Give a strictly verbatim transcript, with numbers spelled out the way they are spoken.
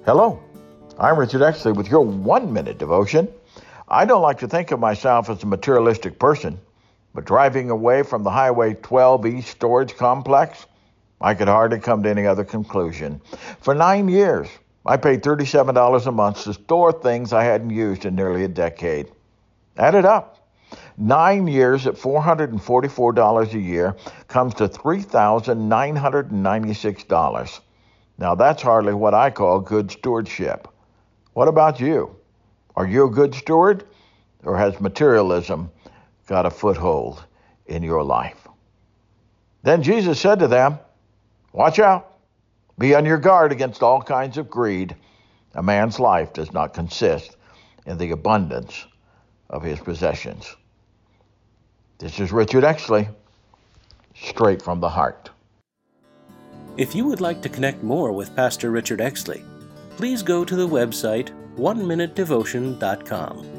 Hello, I'm Richard Exley with your one-minute devotion. I don't like to think of myself as a materialistic person, but driving away from the Highway twelve East storage complex, I could hardly come to any other conclusion. For nine years, I paid thirty-seven dollars a month to store things I hadn't used in nearly a decade. Add it up. Nine years at four hundred forty-four dollars a year comes to three thousand nine hundred ninety-six dollars. Now that's hardly what I call good stewardship. What about you? Are you a good steward, or has materialism got a foothold in your life? Then Jesus said to them, "Watch out. Be on your guard against all kinds of greed. A man's life does not consist in the abundance of his possessions." This is Richard Exley, straight from the heart. If you would like to connect more with Pastor Richard Exley, please go to the website one minute devotion dot com.